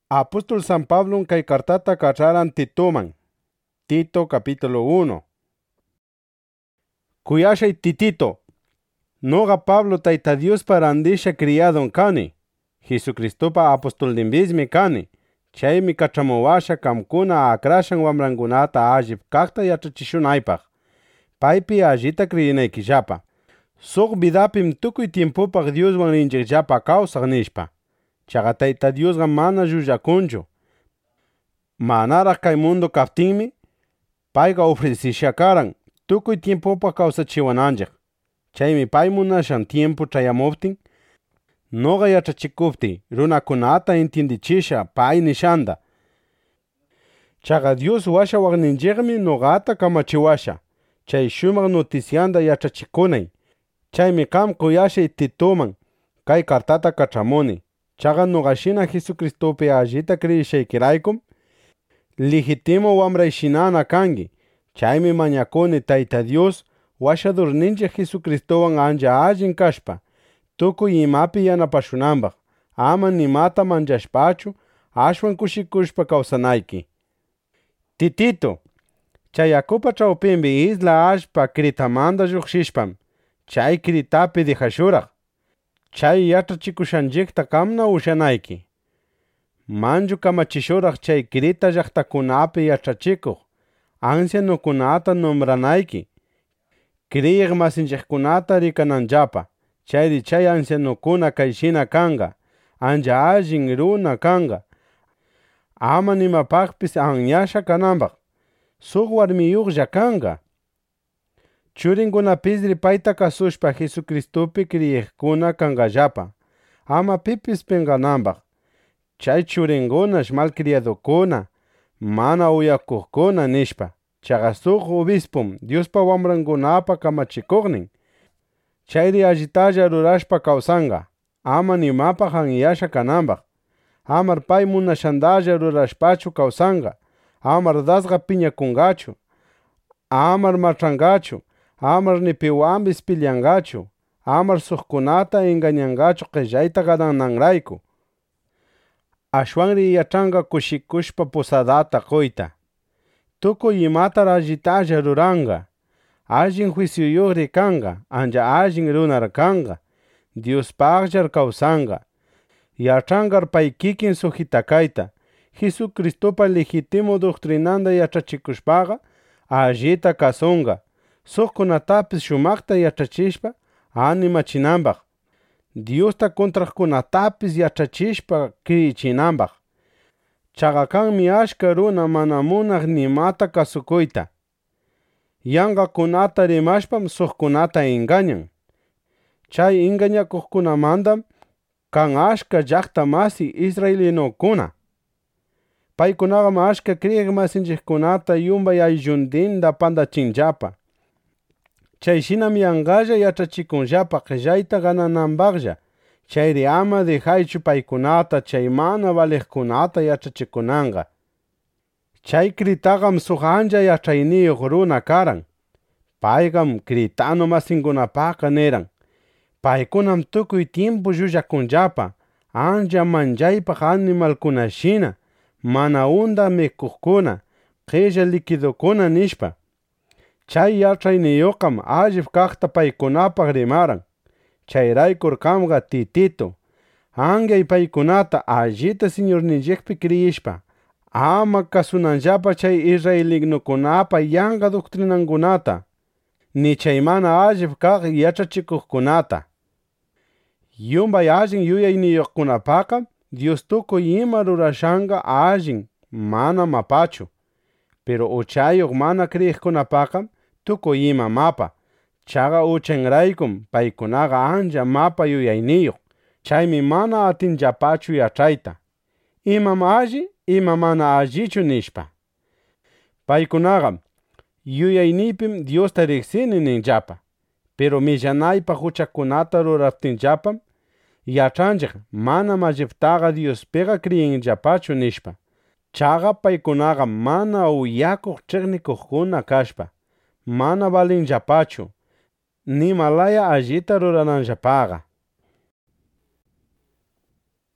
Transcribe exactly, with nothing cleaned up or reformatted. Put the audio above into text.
Apóstol San Pablo kay cartata kacharan Titoman. Tito capítulo uno. Kuyashay Titito. Noga Pablo taita Dios para andisha criado kani. Jesucristopa apóstol dimbismi kani. Chaymi kachamowasha kamkuna akrashan wamrangunata ajib kakta yachachishunaypaq. Paypi allita kriyinaykillapa. Suq vidapim tukuy tiempopaq Dioswan rinchikllapa kawsaq nishpa. Chaqa tayta Diosqa mana llullakunchu. Manaraq kay mundo kaptinmi, payqa ofrecisha karan tukuy tiempopaq kawsachiwananchik. Chaymi pay munashan tiempo chayamuptin, noqa yachachikupti runakunata entiendichisha pay nishanda. Chaqa Dios washawaqninchikmi noqata kamachiwasha. Chay shumaq noticianda yachachikunay. Chaymi qam kuyashay Titoman kay cartata kachamuni. Chaqa noqashina Jesucristopi allita kriyishaykiraykum legitimo wamrayshinana kangi. Chaymi mañakuni tayta Dios washadurninchik Jesucristowan ancha allin kashpa tukuy imapi yanapashunanpaq, ama nimata manchashpachu ashwan kushikushpa kawsanayki. Titito, chay yakupa chawpinpi isla allpa Critamanta lluqshishpam chay Critapi dejashuraq. Chay yachachikushanchikta kamna ushanayki. Manchu kamachishuraq chay Crita llaqtakunapi yachachikuq ancianukunata nombranayki. Kriyiq masinchikkunata rikananllapa. Chayri chay ancianukuna kayshina kanga, ancha allin runa kanga. Ama nimapaqpis anyasha kananpaq. Suq warmiyuqlla kanga. Churinkunapisri payta kasushpa Jesucristopi kriyiqkuna kangallapa. Ama pipis pengananpaq. Chay churinkunash malcriadukuna, mana uyakuqkuna nishpa. Chaqa suq obispum Diospa wamrankunapa kamachikuqnin. Chayri allitalla rurashpa kawsanga, ama nimapaq anyasha kananpaq. Amar pay munashandalla rurashpachu kawsanga, amar dasqa piñakungachu, amar machangachu, amar ni piwanpis pilyangachu, amar suqkunata engañangachu qillayta ganananrayku. Ashwanri yachanga kushikushpa posadata qoyta. Tukuy imatar allitalla ruranga. Allin juiciuyuqri kanga, ancha allin runar kanga. Diospaqllar kawsanga. Yachangar pay kikin sujitakayta. Jesucristopa legitimo doctrinanda yachachikushpaqa allita kasunga. Suqkunatapis shumaqta yachachishpa animachinanpaq. Diosta contraqkunatapis yachachishpa kriyichinanpaq. Chaqa kanmi ashka runa mana munaq nimata kasukuyta. Yanqakunata rimashpam suqkunata engañan. Chay engañakuqkunamandam kan ashka llaqta masi israelinukuna. Paykunaqam ashka kriyiq masinchikkunata yumbay aylluntinta pandachinllapa. Chayshinam yanqalla yachachikunllapa qillayta ganananpaqlla. Chayri ama dejaychu paykunata chay mana valiqkunata yachachikunanqa. Chay Critaqam suq ancha yachayniyuq runa karan. Paygam Critano masinkunapaqa niran. Paykunam tukuy tiempo llullakunllapa, ancha manchaypaq animalkunashina, mana unda mikuqkuna, qilla liquidukuna nishpa. Chay yachayniyuqam allip kaqta paykunapaq rimaran. Chayraykur qamqa Titito, angyay paykunata allita Señorninchikpi kriyishpa, ama kasunanllapa chay israelinukunapa yanqa doctrinankunata, ni chay mana allip kaq yachachikuqkunata. Yumbay allin yuyayniyuqkunapaqa Dios tukuy ima rurashanqa allin mana mapachu. Pero uchayuq mana kriyiqkunapaqa tukuy ima mapa. Chaqa uchanraykum paykunaqa ancha mapa yuyayniyuq. Chaymi mana atinllapachu yachayta. Imam alli, ima mana allichu nishpa. Paykunaqam yuyayniypim Diosta riqsini ninllapa. Pero millanaypaq huchakunata ruraptinllapam yachanchik mana malliptaqa Diospiqa kriyinllapachu nishpa. Chaqa paykunaqa mana uyakuq ch'iqnikuqkuna kashpa, mana valinllapachu. Nimalaya allita rurananllapaqa.